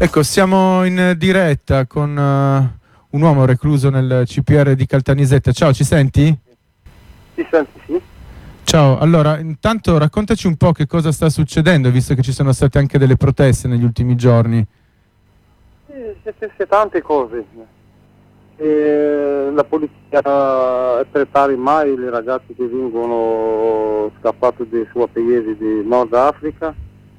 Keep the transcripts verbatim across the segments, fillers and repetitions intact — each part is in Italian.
Ecco, siamo in diretta con uh, un uomo recluso nel C P R di Caltanissetta. Ciao, ci senti? Ti senti, sì. Ciao, allora intanto raccontaci un po' che cosa sta succedendo, visto che ci sono state anche delle proteste negli ultimi giorni. Sì, c'è tante cose. E la polizia prepara mai i ragazzi che vengono scappati dai suoi paesi di Nord Africa.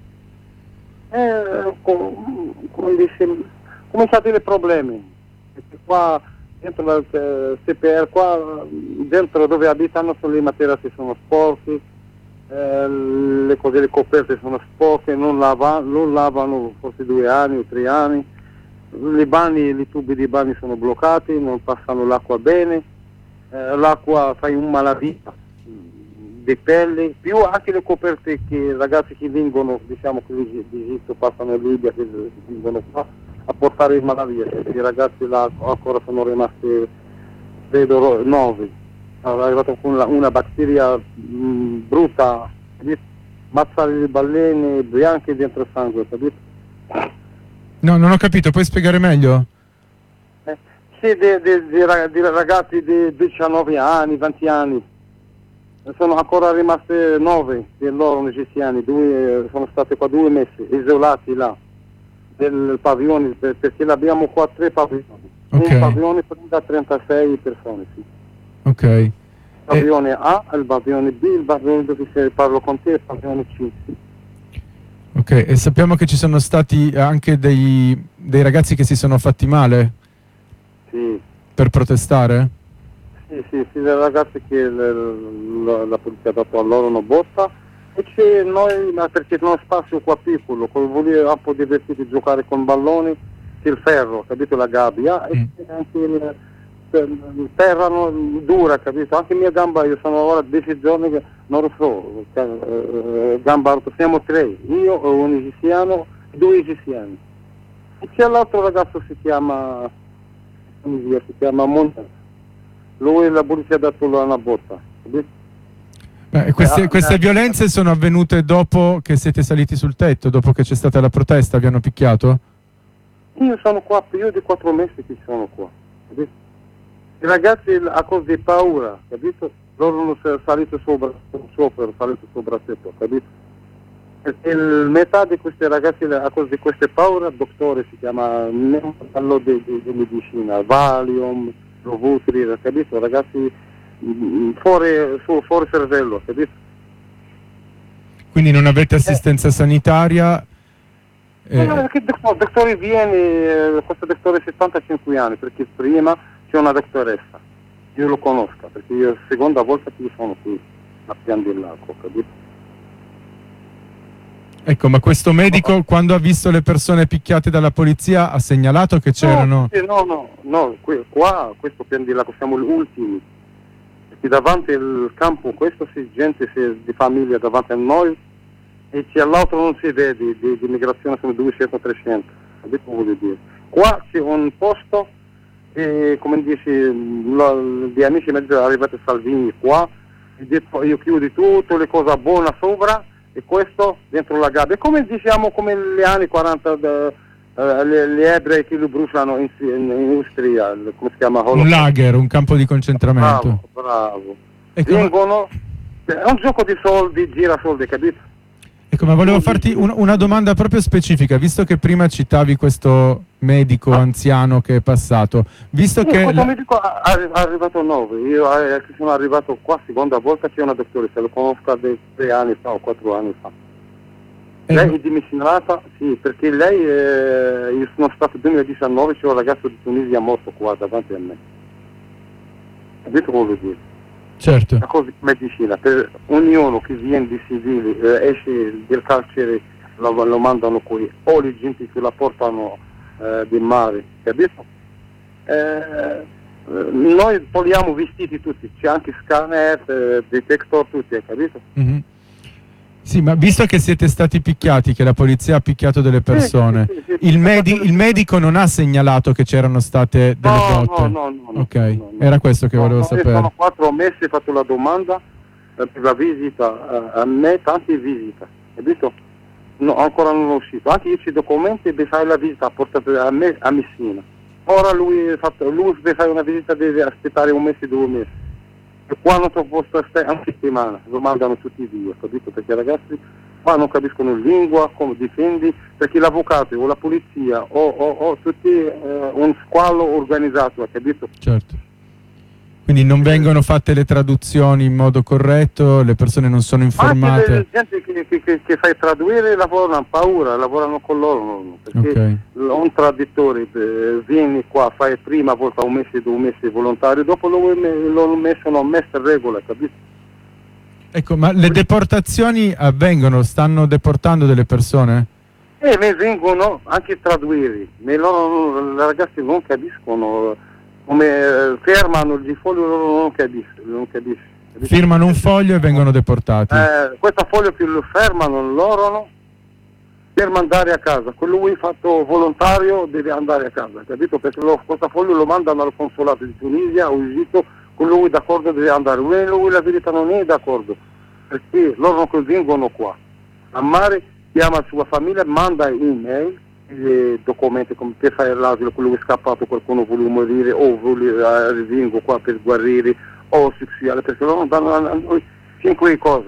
E, com, come dice, cominciate dei problemi. Perché qua dentro il C P R, qua dentro dove abitano sono le materassi sono sporche, eh, le cose, le coperte sono sporche, non, lava, non lavano forse due anni o tre anni. I bagni, i tubi di bagni sono bloccati, non passano l'acqua bene, eh, l'acqua fa un malavita di pelle, più anche le coperte che i ragazzi che vengono, diciamo che d'Egitto passano in Libia, che vengono qua a portare il malavita, i ragazzi là ancora sono rimasti, vedo, nove, è arrivata con una, una batteria mh, brutta, mazzare le balene bianche dentro il sangue, capito? No, non ho capito, puoi spiegare meglio? Eh, sì, di ragazzi di diciannove anni, venti anni, sono ancora rimasti nove di loro egiziani, due, sono stati qua due mesi, isolati là, del padiglione, perché abbiamo qua tre padiglioni, okay. Un padiglione prende trentasei persone, sì. Ok. Il padiglione e... A, il padiglione B, il padiglione dove parlo con te, il padiglione C. Ok, e sappiamo che ci sono stati anche dei, dei ragazzi che si sono fatti male? Sì. Per protestare? Sì, sì, sì, dei ragazzi che le, la, la polizia ha dato a loro una botta e c'è noi, perché non è spazio qua piccolo, come voleva un po' divertirsi giocare con balloni, c'è il ferro, capito, la gabbia, mm. e anche il, il terra non, dura, capito, anche mia gamba, io sono ora dieci giorni che non lo so, eh, gamba rotto, siamo tre, io, un egiziano, due egiziani. E c'è l'altro ragazzo si chiama, si chiama Monte, lui la polizia ha dato una botta, capito? Beh, queste, queste violenze sono avvenute dopo che siete saliti sul tetto, dopo che c'è stata la protesta, vi hanno picchiato? Io sono qua più di quattro mesi che sono qua, capito? I ragazzi a causa di paura, capito? Loro non sono saliti sopra, sopra, saliti sopra il tetto, capito? Perché il, metà di questi ragazzi a causa di queste paure, il dottore si chiama, non parlo di, di, di medicina, Valium, Rovutri, capito? Ragazzi fuori, su, fuori cervello, capito? Quindi non avete assistenza eh. sanitaria? Eh. No, che il dottore viene, questo dottore ha settantacinque anni, perché prima c'è una dottoressa, io lo conosco, perché io è la seconda volta che sono qui a Pian del Lago, capito? Ecco, ma questo medico no. quando ha visto le persone picchiate dalla polizia ha segnalato che c'erano... No, no, no, no, qui, qua, questo Pian del Lago siamo gli ultimi, perché davanti al campo, questo c'è gente di famiglia davanti a noi, e c'è l'altro non si vede, di, di, di migrazione sono duecento trecento, capito cosa voglio dire? Qua c'è un posto, e, come dici, gli amici mezzo arrivati a Salvini qua, e detto io chiudo tutte le cose buone sopra, e questo dentro la gabbia, come diciamo come negli anni quaranta, de, uh, le, le ebrei che lo bruciano in, in, in Austria, come si chiama? Un lager, un campo di concentramento. Bravo, bravo. Ecco, vengono, ma... è un gioco di soldi, gira soldi, capito? Ecco, ma volevo farti un, una domanda proprio specifica, visto che prima citavi questo medico ah. anziano che è passato, visto sì, che... Questo la... medico è arrivato a nove, io eh, sono arrivato qua seconda volta, c'è una dottoressa, lo conosco da tre anni fa o quattro anni fa. Eh, lei è dimissionata, sì, perché lei, eh, io sono stato nel duemiladiciannove, c'è un ragazzo di Tunisia morto qua davanti a me. Capito cosa vuol dire? Certo. Una cosa di medicina, per ognuno che viene di civili, eh, esce del carcere, lo, lo mandano qui, o le gente che la portano eh, del mare, capito? Eh, noi togliamo vestiti tutti, c'è anche scanner, eh, detector, tutti, capito? Mm-hmm. Sì, ma visto che siete stati picchiati, che la polizia ha picchiato delle persone, sì, sì, sì, sì, il, medi il medico non ha segnalato che c'erano state delle no, botte? No, no, no. Ok, no, no, era questo che no, volevo no, sapere. Io sono quattro mesi, ho fatto la domanda eh, per la visita, eh, a me tante visite, capito? no, ancora non è uscito, anche io ci documenti e fare la visita portata a, me, a Messina. Ora lui, ha fatto, lui deve fare una visita, deve aspettare un mese, due mesi. E qua non sono posto a stare una settimana, lo mandano tutti via, capito? Perché i ragazzi qua non capiscono lingua, come difendi, perché l'avvocato o la polizia o, o, o tutti eh, un squalo organizzato, capito? Certo. Quindi non vengono fatte le traduzioni in modo corretto, le persone non sono informate. Anche la gente che, che, che, che fai tradurre lavorano a paura, lavorano con loro, perché Okay. un traduttore eh, viene qua, fai prima volta un mese, due mesi volontario, dopo lo, lo mettono a messa regola, capito? Ecco, ma le deportazioni avvengono, stanno deportando delle persone? E mi vengono anche tradurre, ma loro, i ragazzi non capiscono, come eh, fermano il foglio, loro non capiscono, non capiscono. Firmano un foglio e vengono deportati. Eh, questo foglio che lo fermano loro no? Per mandare a casa, quello lui fatto volontario deve andare a casa, capito? Perché lo, questo foglio lo mandano al consolato di Tunisia o Egitto, quello lui d'accordo deve andare, lui, lui la verità non è d'accordo, perché loro non vengono qua, a mare chiama la sua famiglia, manda email, i documenti come per fare l'asilo, quello è scappato, qualcuno vuole morire o vuole eh, vengo qua per guarire o sessuale, perché loro non danno a noi cinque cose.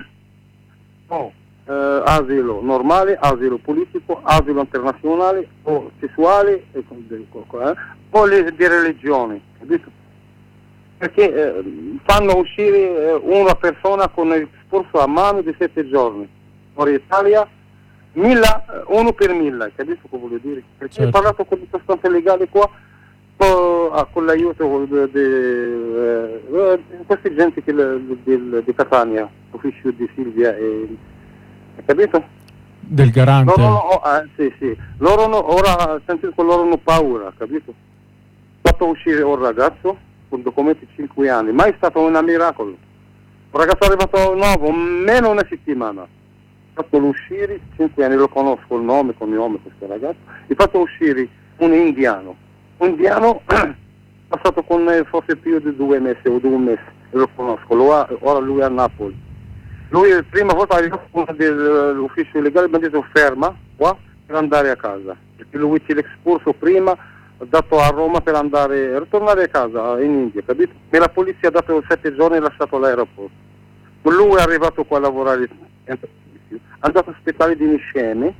Oh. Uh, asilo normale, asilo politico, asilo internazionale o sessuale e, eh, o le, di religione, capito? Perché eh, fanno uscire eh, una persona con il discorso a mano di sette giorni, ora in Italia milla, uno per mille, capito cosa voglio dire? Perché Certo. ho parlato con il sostanze legale qua con, ah, con l'aiuto di eh, eh, questi gente che, di, di Catania, ufficio di Silvia e capito? Del garante? Loro, no, eh, sì, sì. Loro no, ora sentite che loro hanno paura, capito? Ho fatto uscire un ragazzo con documenti cinque anni, mai stato un miracolo. Un ragazzo è arrivato nuovo, meno una settimana. Ho fatto uscire cinque anni, lo conosco il nome, cognome questo ragazzo. Ho fatto uscire un indiano. Un indiano passato con me forse più di due mesi o due mesi, lo conosco, lo ha, ora lui è a Napoli. Lui la prima volta è arrivato dell'ufficio legale e mi ha detto ferma qua per andare a casa, perché lui ci l'ha espulso prima, ha dato a Roma per andare, ritornare a casa in India, capito? E la polizia ha dato sette giorni e lasciato l'aeroporto. Lui è arrivato qua a lavorare, è andato a aspettare di scene,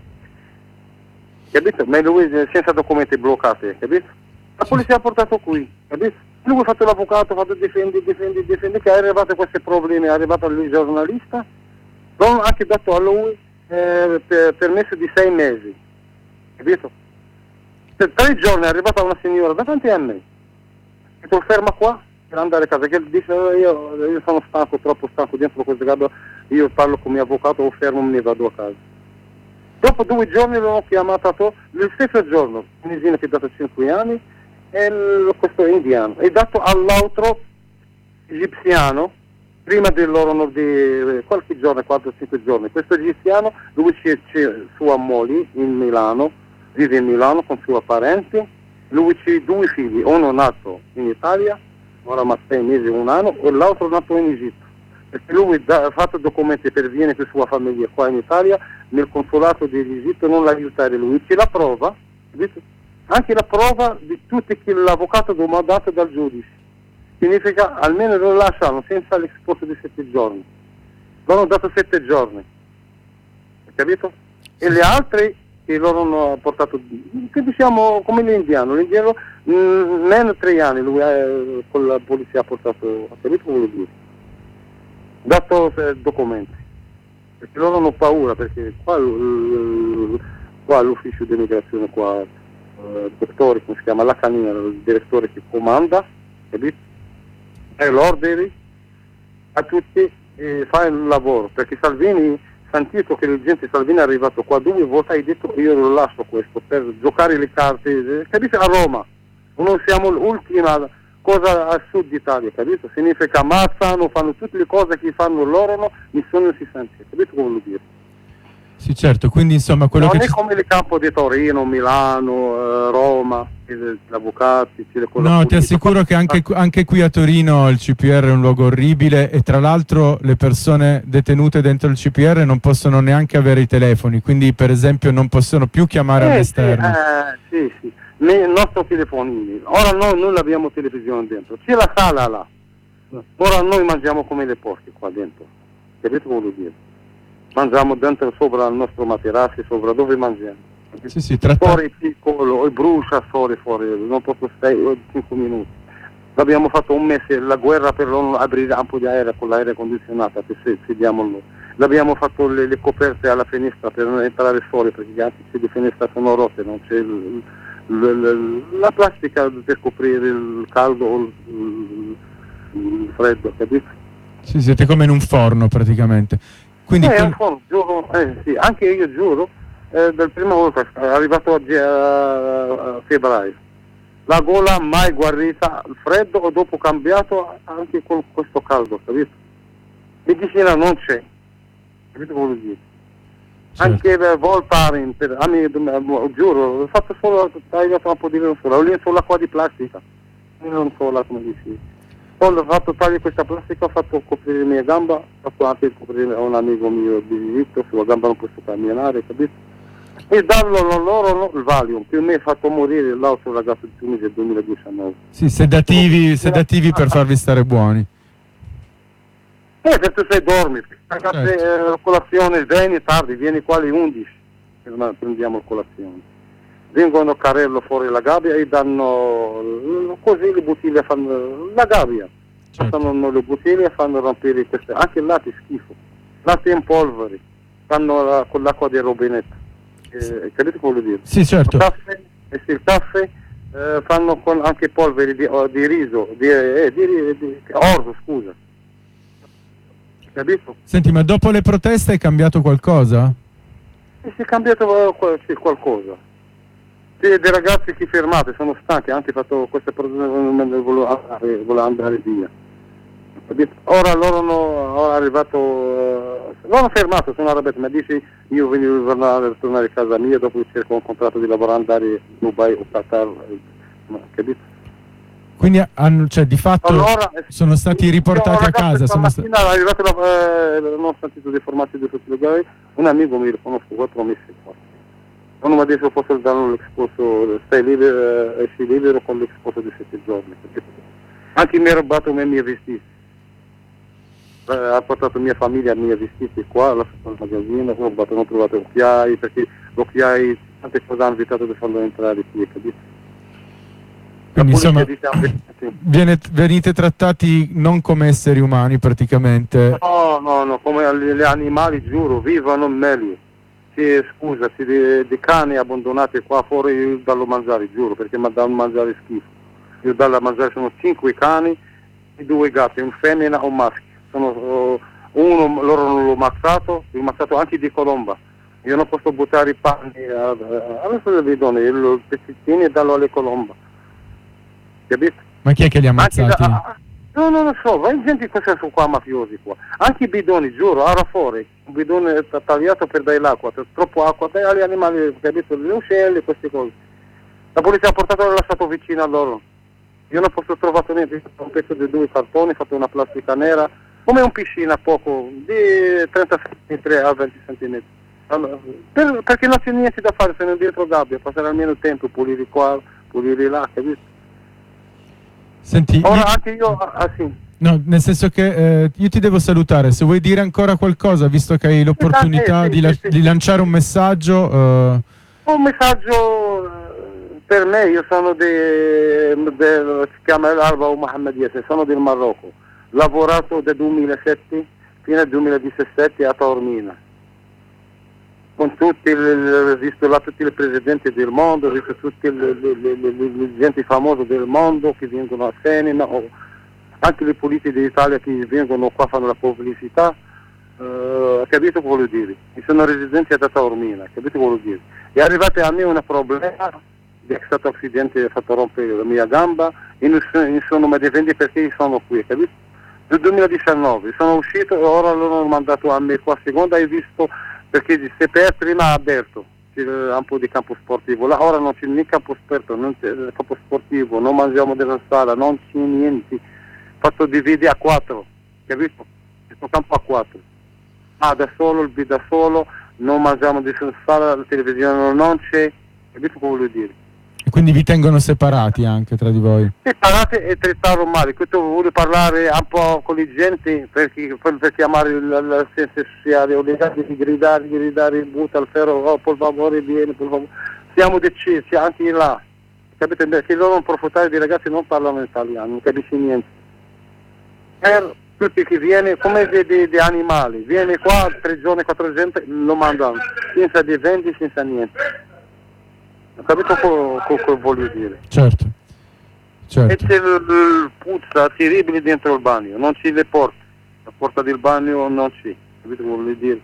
capito? Ma lui senza documenti bloccati, capito? La polizia ha portato qui, capito? Lui ha fatto l'avvocato, ha fatto difendi, difendi, difendi, che è arrivato a questi problemi, è arrivato a lui giornalista, hanno anche dato a lui eh, per, permesso di sei mesi, capito? Per tre giorni è arrivata una signora davanti a me, che tu ferma qua per andare a casa, che dice io, io sono stanco, troppo stanco dentro questo gabbio, io parlo con il mio avvocato, o fermo me ne vado a casa. Dopo due giorni l'ho chiamato, lo stesso giorno, tunisino che ha dato cinque anni, e il, questo indiano è dato all'altro egiziano prima del loro di qualche giorno, quattro cinque giorni. Questo egiziano lui c'è, c'è sua moglie in Milano, vive in Milano con suo parente, lui c'è due figli, uno nato in Italia ora ma sei mesi, un anno, e l'altro nato in Egitto, perché lui ha fatto documenti per venire con sua famiglia qua in Italia, nel consolato dell'Egitto non l'aiutare lui, c'è la prova, capito? Anche la prova di tutti che l'avvocato domandato dal giudice. Significa almeno lo lasciano senza l'esposto di sette giorni. L'hanno dato sette giorni. Capito? E le altre che loro hanno portato, che diciamo come l'indiano, l'indiano mh, meno tre anni lui è, con la polizia ha portato, capito come lo dire? Dato eh, documenti. Perché loro hanno paura, perché qua, l, qua l'ufficio di immigrazione qua il dottore, come si chiama, la canina, il direttore che comanda, capito? E l'ordine a tutti e fa il lavoro, perché Salvini, sentito che la gente Salvini è arrivato qua due volte, hai detto io lo lascio questo per giocare le carte, capito? A Roma, noi siamo l'ultima cosa a sud Italia, capito? Significa ammazzano, fanno tutte le cose che fanno loro, no? Nessuno si sente, capito come lo dire? Sì, certo, quindi insomma quello non che è ci... come il campo di Torino, Milano, eh, Roma, gli avvocati, c'è le cose No, ti pulite. assicuro che anche, anche qui a Torino il C P R è un luogo orribile e tra l'altro le persone detenute dentro il C P R non possono neanche avere i telefoni, quindi per esempio non possono più chiamare Eh, sì, all'esterno. eh, sì, sì, il nostro telefonino. Ora noi non abbiamo televisione dentro, c'è la sala là. Ora noi mangiamo come le porche qua dentro. Capite cosa vuol dire? Mangiamo dentro sopra il nostro materasso, sopra dove mangiamo. Sì, sì, tratta... Fuori piccolo, e brucia fuori, fuori, non posso stare cinque minuti. Abbiamo fatto un mese la guerra per non aprire un po' di aria con l'aria condizionata, che se sediamo noi. L'abbiamo fatto le, le coperte alla finestra per non entrare fuori, perché gli altri di finestra sono rotte, non c'è il, il, il, la plastica per coprire il caldo o il, il, il freddo, capito? Sì, siete come in un forno praticamente. Quindi eh, quel... un forno, giuro, eh, sì, anche io giuro, eh, dal prima volta, è arrivato oggi a, a febbraio. La gola mai guarita, il freddo o dopo cambiato anche con questo caldo, capito? Medicina non c'è, capito cosa vuol dire? Certo. Anche per Voltaren, per, a me, giuro, ho fatto solo, tagliato un po' di lenzuola, ho lenzuola l'acqua di plastica, non solo come dici. Poi ho fatto tagliare questa plastica, ho fatto coprire la mia gamba, ho fatto anche coprire a un amico mio di diritto, sulla gamba non posso camminare, capito? E darlo loro no, il Valium, che mi ha fatto morire l'altro ragazzo di Tunisia nel duemiladiciannove. Sì, sedativi, sedativi per farvi stare buoni. Eh, se tu sei dormi, ragazzi, Certo. eh, colazione, vieni tardi, vieni qua alle undici, prendiamo colazione. Vengono a carrello fuori la gabbia e danno così le bottiglie, fanno la gabbia. Certo. Passano le bottiglie e fanno rompere queste, anche il latte è schifo. Latte in polvere, fanno la, con l'acqua del rubinetto. Eh, capite cosa vuol dire? Sì, certo. Il caffè, eh sì, il caffè eh, fanno con anche polvere di, oh, di riso, di, eh, di, di, di orzo, scusa. Capito? Senti, ma dopo le proteste è cambiato qualcosa? E si è cambiato eh, sì, qualcosa. C'è dei ragazzi che fermati, sono stanchi, anche fatto questa persona vuole andare via. Capito? Ora loro no, ora è arrivato, uh, non ho fermato, sono arrabbiato, mi dici io voglio tornare, tornare a casa mia dopo che cerco un contratto di lavoro andare a Dubai o Qatar, eh, capito? Quindi hanno, cioè, di fatto Allora, sono stati riportati a casa. Sono sta... è arrivato la, eh, non ho sentito dei formati di tutti i legali, un amico mi lo conosco quattro mesi fa. Non mi ha detto posso dare l'esposo, stai libero, esci libero con l'esposo di sette giorni. Capito? Anche mi ha rubato i miei vestiti. Ha portato mia famiglia, i miei vestiti qua, l'ho fatto al magazzino, ho rubato, non ho trovato occhiai, perché l'occhiai tante cose hanno evitato di farlo entrare qui, capito? Quindi insomma diciamo, sì. viene, venite trattati non come esseri umani praticamente. No, no, no, come gli animali, giuro, vivono meglio. Sì, scusa, sì, di, di cani abbandonati qua fuori io dallo mangiare, giuro, perché mi danno mangiare schifo. Io dallo a mangiare sono cinque cani e due gatti, un femmina e un maschio. Sono, uh, uno loro non l'ho ammazzato, l'ho ammazzato anche di colomba. Io non posso buttare i panni adesso le bidone, i pezzettini e darlo alle colombe. Capito? Ma chi è che li ha ammazzati? Da, no, non lo so, vai gente che sono qua mafiosi qua. Anche i bidoni, giuro, ora fuori, un bidone tagliato per dare l'acqua, troppo acqua, dai agli animali, capito? Gli uccelli, queste cose. La polizia ha portato e l'ha lasciato vicino a loro. Io non posso trovare niente, un pezzo di due cartoni, fatto una plastica nera, come un piscina poco, di trenta centimetri a venti centimetri. Allora, per, perché non c'è niente da fare se non dietro gabbia, passare almeno il tempo, pulire qua, pulire là, capito? Senti, ora io... anche io, ah sì. No, nel senso che eh, io ti devo salutare, se vuoi dire ancora qualcosa, visto che hai l'opportunità Eh, sì, di, la- sì, sì, di lanciare un messaggio. eh, Un messaggio eh, per me, io sono di, del, si chiama l'Alba Mohammedia, sono del Marocco, lavorato dal duemilasette fino al duemiladiciassette a Taormina, con tutti, ho visto là tutti i presidenti del mondo, ho visto tutti le, le, le, le, le gente famose del mondo che vengono a Senina, o anche le politiche d'Italia che vengono qua a fare la pubblicità. Uh, capito cosa vuol dire? Io sono residente da Taormina, capito cosa vuol dire? È arrivato a me un problema, è stato un accidente, ha fatto rompere la mia gamba e nessuno mi difende perché io sono qui, capito? Nel duemiladiciannove sono uscito e ora l'hanno mandato a me qua a seconda e ho visto perché il C P R prima ha aperto, c'era un po' di campo sportivo, là ora non c'è né campo aperto, non c'è campo sportivo, non mangiamo della sala, non c'è niente, fatto divide a quattro, capito? Questo campo a quattro, ah da solo, il B da solo, non mangiamo di sala, la televisione non c'è, capito cosa voglio dire? E quindi vi tengono separati anche tra di voi? Separati e trattare male, questo voglio parlare un po' con le gente perché, per chiamare l'assistenza sociale, o le gente di gridare, di gridare, butta al ferro, oh, per favore vieni, per favore. Siamo decisi anche là, capite? Perché loro non approfittare di ragazzi non parlano italiano, non capisci niente. Per tutti che viene come dei, dei, dei animali, viene qua tre giorni, quattro gente, lo mandano, senza dei vendi, senza niente. Capito cosa voglio dire? Certo, certo. E c'è il, il puzza terribile dentro il bagno, non c'è le porte, la porta del bagno non c'è, capito cosa voglio dire?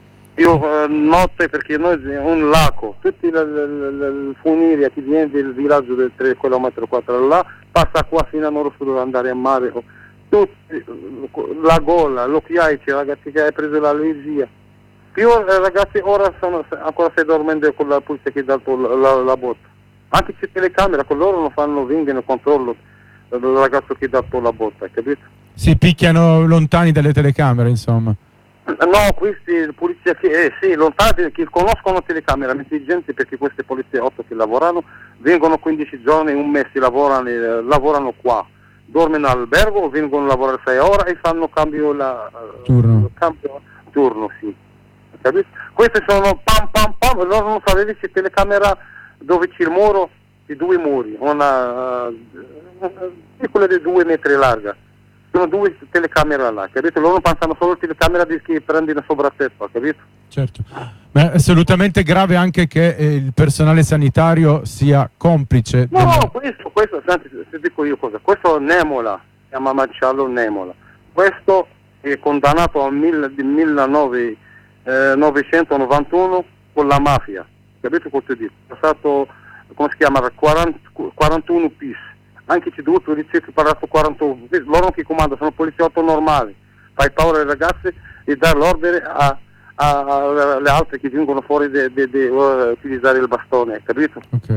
Io eh, notte, perché noi è un lago, tutti il funivia che viene del villaggio del tre chilometri quattro là, passa qua fino a Nord per andare a mare, tutti, la gola, l'occhiaio, c'è ragazzi che hai preso l'allergia. Io eh, ragazzi ora sono ancora stai dormendo con la polizia che ha dato la, la, la botta. Anche se telecamera, con loro non fanno, vengono controllo il ragazzo che ha dato la botta, capito? Si picchiano lontani dalle telecamere, insomma. No, questi polizia che eh, sì, lontani, che conoscono telecamera, intelligenti, perché queste polizie otto che lavorano, vengono quindici giorni, un mese, lavorano, eh, lavorano qua. Dormono all'albergo, vengono a lavorare sei ore e fanno cambio la turno. Cambio, turno, sì. Capito? Queste sono pam pam pam, loro non sapevano se telecamera dove c'è il muro, di due muri, una uh, piccola di due metri larga, sono due telecamere là, capito? Loro pensano solo alla telecamera di chi prende la sovrattezza, capito? Certo, ma è assolutamente grave anche che eh, il personale sanitario sia complice. No, del... no, questo, questo, senti, se dico io cosa, questo Nemola, si chiama Marcello Nemola, questo è condannato al mil, millenovecento novecentonovantuno con la mafia, capito cosa ti dico? È stato, come si chiama, quaranta, quarantuno bis, anche se due polizie che parlano quarantuno, loro che comandano sono poliziotto normali, fai paura ai ragazzi e dare l'ordine a, a, a, alle altre che vengono fuori di uh, utilizzare il bastone, capito? Ok.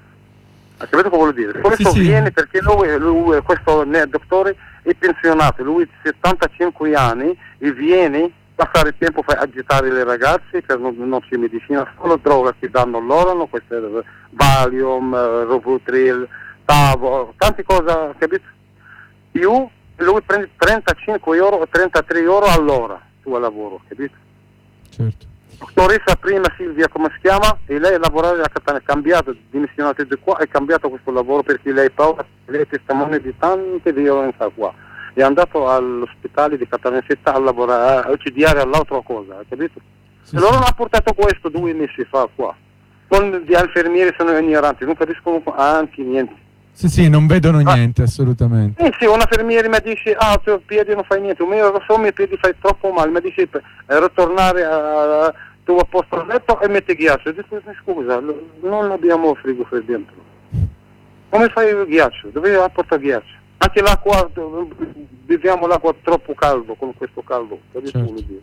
Ha capito cosa vuol dire? Questo sì, viene sì. perché lui, lui questo dottore è pensionato, lui ha settantacinque anni e viene passare il tempo per agitare le ragazze, per non, non c'è medicina, solo droga che danno loro, no? Queste Valium, Robutril, Tavo, tante cose, capito? Più lui prende trentacinque euro o trentatré euro all'ora suo lavoro, capito? Certo. Dottoressa prima Silvia, come si chiama? E lei lavorava a Catania, è cambiato, dimissionato di qua, è cambiato questo lavoro perché lei paura, lei è testimone di tante violenze qua. È andato all'ospedale di Catania città a lavorare, a studiare all'altra cosa, capito? Sì, e loro sì. hanno portato questo due mesi fa qua. Con gli infermieri sono ignoranti, non capiscono anche niente. Sì, sì, non vedono Ah. niente, assolutamente. Eh sì, un infermiere mi dice, ah, tu piedi non fai niente, io lo so, i miei piedi fai troppo male, mi dice, eh, ritornare a, a tu a posto a letto e metti ghiaccio. Io dico, scusa, non abbiamo frigo qui dentro. Come fai il ghiaccio? Dove porta ghiaccio? Anche l'acqua, beviamo l'acqua troppo caldo, con questo caldo, Certo.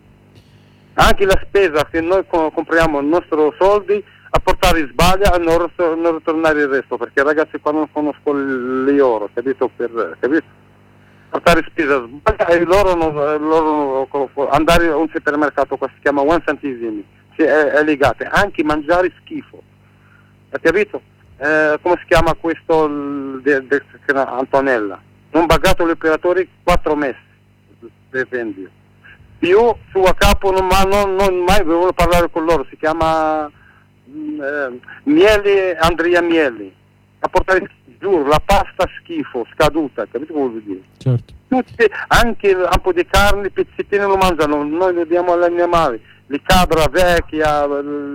anche la spesa che noi co- compriamo i nostri soldi a portare sbaglia a non, ris- non ritornare il resto, perché ragazzi qua non conosco le oro, capito? Per, capito? Portare spesa sbaglia e loro, non, loro non, andare a un supermercato che si chiama one centesimi, cioè, è, è legato, anche mangiare schifo, hai capito? Eh, come si chiama questo il- de, de, Antonella? Non pagato gli operatori quattro mesi, dipende. Io su a capo non, ma non, non mai volevo parlare con loro, si chiama mm, eh, Mieli, Andrea Mieli, a portare, giuro, la pasta schifo, scaduta, capito come vuol dire? Certo. Tutti, anche un po' di carne, pezzettini lo mangiano, noi lo diamo agli animali, le capra vecchia,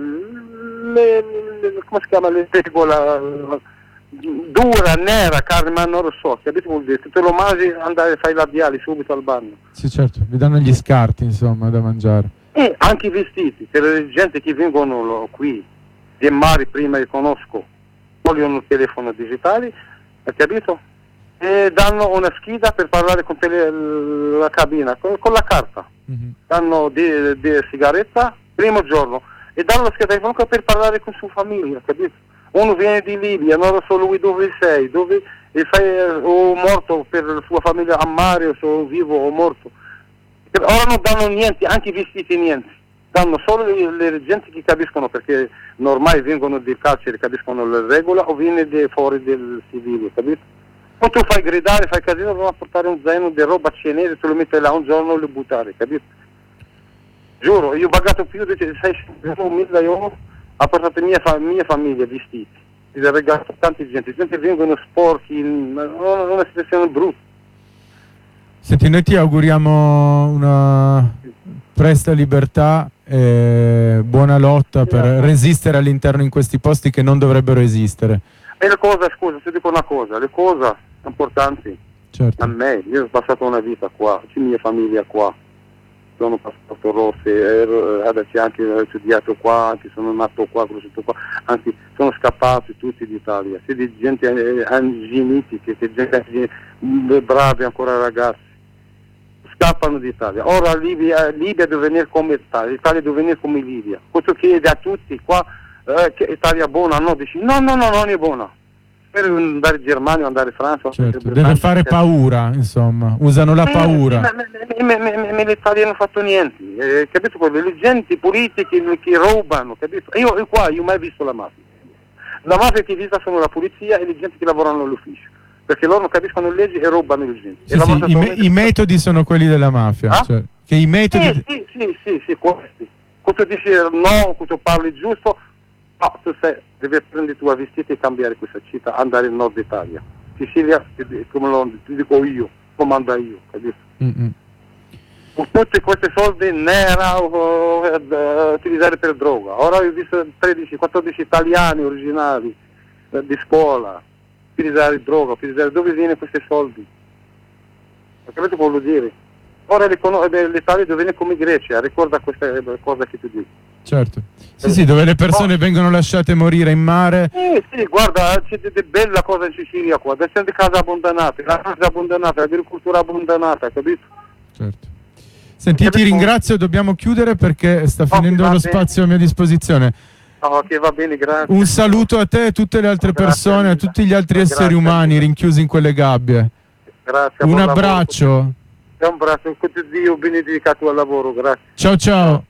le, le, come si chiama, le tegola, dura, nera, carne, ma non lo so, capito vuol dire? Se te lo mangi andare fai labiali subito al bagno. Sì, certo, vi danno gli scarti, insomma, da mangiare. E anche i vestiti, per le gente che vengono lo- qui, dei mari prima li conosco, vogliono il telefono digitale, hai capito? E danno una scheda per parlare con tele- la cabina, con, con la carta. Mhm. Danno di, di sigaretta primo giorno, e danno lo scheda comunque per parlare con sua famiglia, capito? Uno viene di Libia, non lo so lui dove sei, dove e fai, o morto per la sua famiglia a mare, o sono vivo o morto. Ora non danno niente, anche i vestiti niente, danno solo le, le gente che capiscono, perché ormai vengono di carcere, capiscono le regole, o viene di fuori del civile, capito? O tu fai gridare, fai casino, vanno a portare un zaino di roba cinese, tu lo metti là un giorno e lo buttare, capito? Giuro, io ho pagato più di seicento euro, ha portato mia, fa, mia famiglia vestiti, e ho regalato tanta gente, gente vengono sporchi, una, una situazione brutta. Senti, noi ti auguriamo una presta libertà e buona lotta per resistere all'interno in questi posti che non dovrebbero esistere. E le cose, scusa, ti dico una cosa, le cose importanti, certo. A me, io ho passato una vita qua, c'è mia famiglia qua, sono passato rosse, ero, adesso anche ho studiato qua, anche sono nato qua, cresciuto qua, anzi sono scappati tutti d'Italia, c'è di gente angeniti, che c'è gente bravi ancora ragazzi, scappano d'Italia. Ora Libia, Libia deve venire come Italia, l'Italia deve venire come Libia. Questo chiede a tutti qua eh, che Italia è buona, no, dici no, no, no, non è buona. Per andare in Germania, andare in Francia, certo, deve fare paura, insomma, usano la paura. Ma, ma, ma, ma, ma l'Italia non ha fatto niente, eh, capito? Le gente politiche che rubano, capito? Io, io qua, io ho mai visto la mafia. La mafia che vista sono la polizia e le gente che lavorano all'ufficio, perché loro non capiscono le leggi e rubano le gente. Sì, sì, i, me i metodi sono quelli della mafia, ah? Cioè, che i metodi... Sì, sì, sì, sì, sì, questi. Quando dici no, quando parli giusto, no, tu sei, devi prendere tu a vestiti e cambiare questa città, andare in Nord Italia. Sicilia, come lo ti dico io, comanda io, capito? Mm -hmm. Tutti questi soldi nera o, uh, utilizzare per droga. Ora ho visto tredici quattordici italiani originali uh, di scuola utilizzare droga, utilizzare dove viene questi soldi? Capito cosa vuol dire? Ora l'Italia deve venire come Grecia, ricorda questa cosa che ti dico. Certo, sì sì, dove le persone oh. vengono lasciate morire in mare. Sì, sì, guarda, c'è di bella cosa in Sicilia qua, c'è di case abbandonate, la casa abbandonata, l'agricoltura abbandonata, capito? Certo. Senti, io ti ringrazio, dobbiamo chiudere perché sta finendo okay, lo spazio a mia disposizione. Ok, va bene, grazie. Un saluto a te e a tutte le altre grazie, persone, a tutti gli altri grazie, esseri umani rinchiusi in quelle gabbie. Grazie. Un abbraccio. Un abbraccio, Dio benedicato al lavoro, grazie. Ciao ciao.